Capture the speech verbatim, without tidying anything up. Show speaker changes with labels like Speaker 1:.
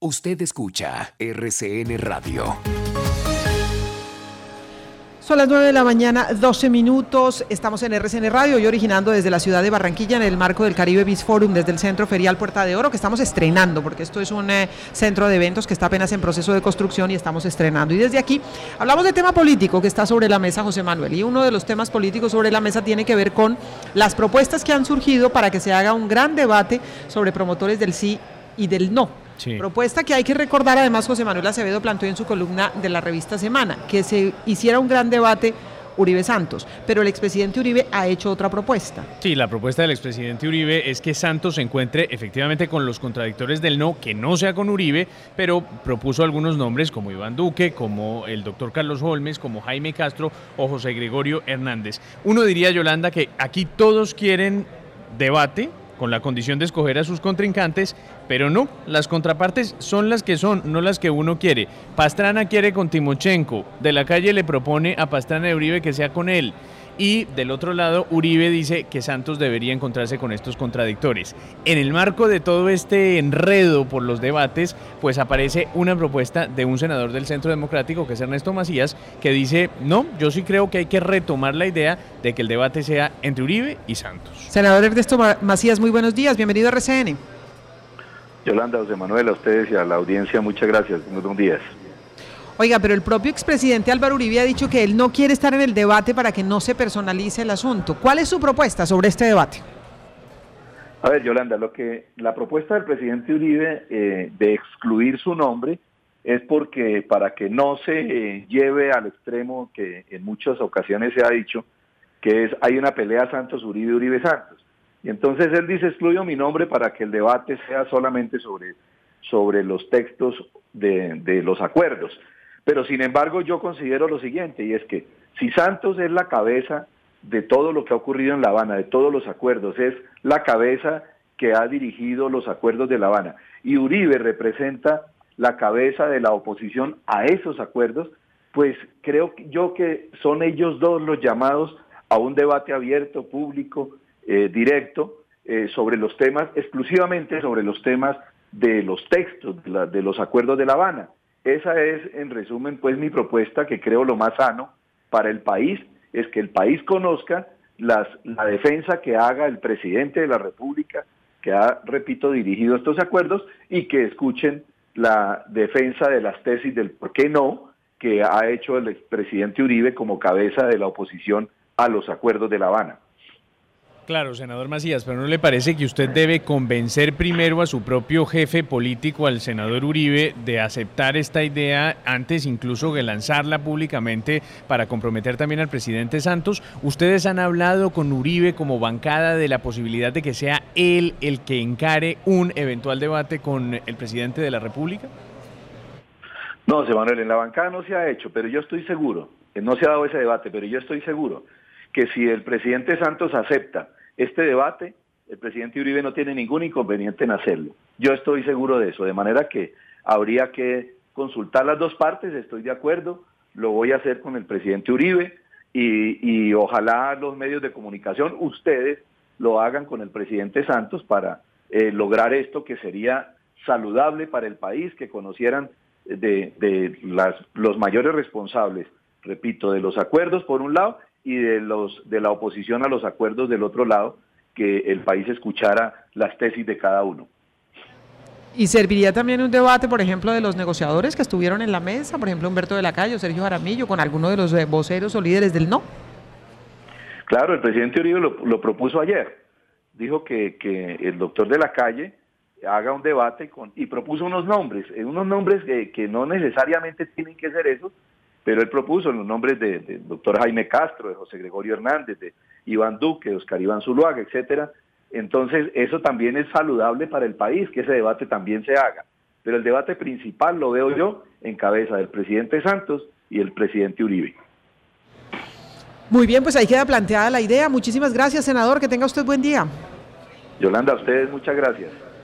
Speaker 1: Usted escucha R C N Radio.
Speaker 2: Son las nueve de la mañana, doce minutos, estamos en R C N Radio y originando desde la ciudad de Barranquilla en el marco del Caribe Biz Forum desde el Centro Ferial Puerta de Oro, que estamos estrenando, porque esto es un eh, centro de eventos que está apenas en proceso de construcción y estamos estrenando. Y desde aquí hablamos de tema político que está sobre la mesa, José Manuel, y uno de los temas políticos sobre la mesa tiene que ver con las propuestas que han surgido para que se haga un gran debate sobre promotores del sí y del no. Sí. Propuesta que hay que recordar, además, José Manuel Acevedo planteó en su columna de la revista Semana, que se hiciera un gran debate Uribe Santos, pero el expresidente Uribe ha hecho otra propuesta.
Speaker 3: Sí, la propuesta del expresidente Uribe es que Santos se encuentre efectivamente con los contradictores del no, que no sea con Uribe, pero propuso algunos nombres como Iván Duque, como el doctor Carlos Holmes, como Jaime Castro o José Gregorio Hernández. Uno diría, Yolanda, que aquí todos quieren debate, con la condición de escoger a sus contrincantes, pero no, las contrapartes son las que son, no las que uno quiere. Pastrana quiere con Timochenko, De la Calle le propone a Pastrana de Uribe que sea con él, y del otro lado Uribe dice que Santos debería encontrarse con estos contradictores. En el marco de todo este enredo por los debates, pues aparece una propuesta de un senador del Centro Democrático, que es Ernesto Macías, que dice, no, yo sí creo que hay que retomar la idea de que el debate sea entre Uribe y Santos.
Speaker 2: Senador Ernesto Macías, muy buenos días, bienvenido a R C N.
Speaker 4: Yolanda, José Manuel, a ustedes y a la audiencia, muchas gracias, muy buenos días.
Speaker 2: Oiga, pero el propio expresidente Álvaro Uribe ha dicho que él no quiere estar en el debate para que no se personalice el asunto. ¿Cuál es su propuesta sobre este debate?
Speaker 4: A ver, Yolanda, lo que la propuesta del presidente Uribe eh, de excluir su nombre es porque para que no se eh, lleve al extremo que en muchas ocasiones se ha dicho, que es hay una pelea Santos-Uribe, Uribe-Santos. Y entonces él dice, excluyo mi nombre para que el debate sea solamente sobre, sobre los textos de, de los acuerdos. Pero sin embargo yo considero lo siguiente, y es que si Santos es la cabeza de todo lo que ha ocurrido en La Habana, de todos los acuerdos, es la cabeza que ha dirigido los acuerdos de La Habana, y Uribe representa la cabeza de la oposición a esos acuerdos, pues creo yo que son ellos dos los llamados a un debate abierto, público, eh, directo, eh, sobre los temas, exclusivamente sobre los temas de los textos, de, la, de los acuerdos de La Habana. Esa es, en resumen, pues mi propuesta, que creo lo más sano para el país, es que el país conozca las, la defensa que haga el presidente de la República, que ha, repito, dirigido estos acuerdos, y que escuchen la defensa de las tesis del por qué no, que ha hecho el expresidente Uribe como cabeza de la oposición a los acuerdos de La Habana.
Speaker 3: Claro, senador Macías, pero ¿no le parece que usted debe convencer primero a su propio jefe político, al senador Uribe, de aceptar esta idea antes incluso de lanzarla públicamente para comprometer también al presidente Santos? ¿Ustedes han hablado con Uribe como bancada de la posibilidad de que sea él el que encare un eventual debate con el presidente de la República?
Speaker 4: No, José Manuel, en la bancada no se ha hecho, pero yo estoy seguro, que no se ha dado ese debate, pero yo estoy seguro que si el presidente Santos acepta este debate, el presidente Uribe no tiene ningún inconveniente en hacerlo. Yo estoy seguro de eso, de manera que habría que consultar las dos partes, estoy de acuerdo, lo voy a hacer con el presidente Uribe y, y ojalá los medios de comunicación, ustedes, lo hagan con el presidente Santos para eh, lograr esto que sería saludable para el país, que conocieran de, de las, los mayores responsables, repito, de los acuerdos por un lado, y de los de la oposición a los acuerdos del otro lado, que el país escuchara las tesis de cada uno.
Speaker 2: ¿Y serviría también un debate, por ejemplo, de los negociadores que estuvieron en la mesa, por ejemplo, Humberto de la Calle o Sergio Jaramillo, con alguno de los voceros o líderes del no?
Speaker 4: Claro, el presidente Uribe lo, lo propuso ayer. Dijo que, que el doctor de la Calle haga un debate con, y propuso unos nombres, unos nombres que, que no necesariamente tienen que ser esos, pero él propuso los nombres del de doctor Jaime Castro, de José Gregorio Hernández, de Iván Duque, de Oscar Iván Zuluaga, etcétera. Entonces, eso también es saludable para el país, que ese debate también se haga. Pero el debate principal lo veo yo en cabeza del presidente Santos y el presidente Uribe.
Speaker 2: Muy bien, pues ahí queda planteada la idea. Muchísimas gracias, senador. Que tenga usted buen día.
Speaker 4: Yolanda, a ustedes muchas gracias.